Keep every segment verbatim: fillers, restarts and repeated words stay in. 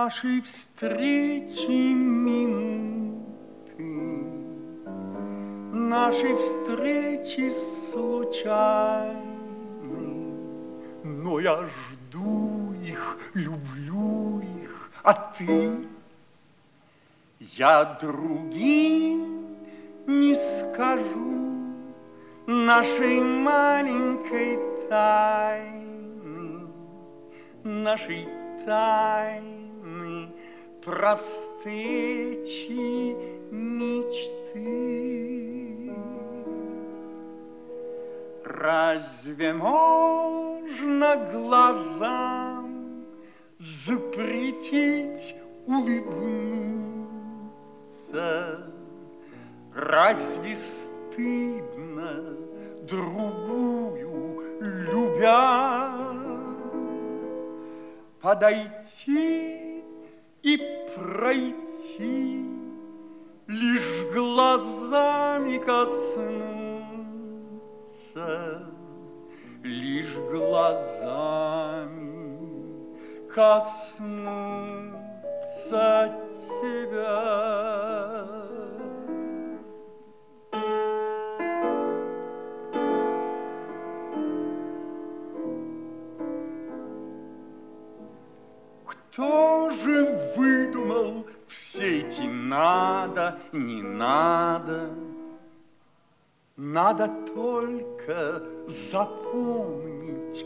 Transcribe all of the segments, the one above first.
Наши встречи минуты, наши встречи случайны, но я жду их, люблю их, а ты? Я другим не скажу нашей маленькой тайны, нашей тайны про встречи мечты. Разве можно глазам запретить улыбнуться? Разве стыдно другую любя подойти и пройти, лишь глазами коснуться, лишь глазами коснуться тебя? Кто же выдумал все эти надо, не надо? Надо только запомнить,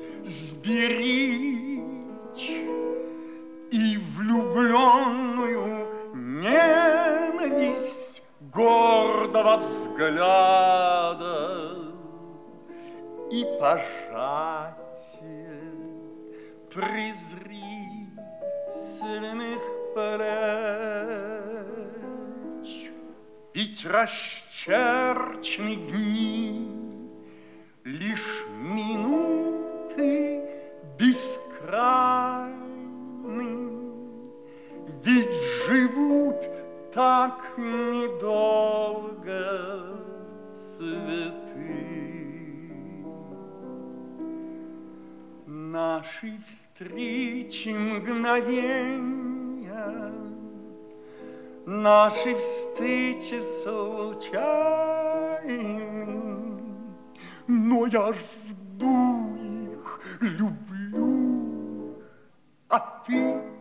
сберечь и влюбленную ненависть гордого взгляда и пожатие презрительных плеч. Ведь расчерчены дни, лишь минуты бескрайны, ведь живут так недолго цветы. Наши встречи мгновенья, наши встречи случайны, но я жду их, люблю, а ты?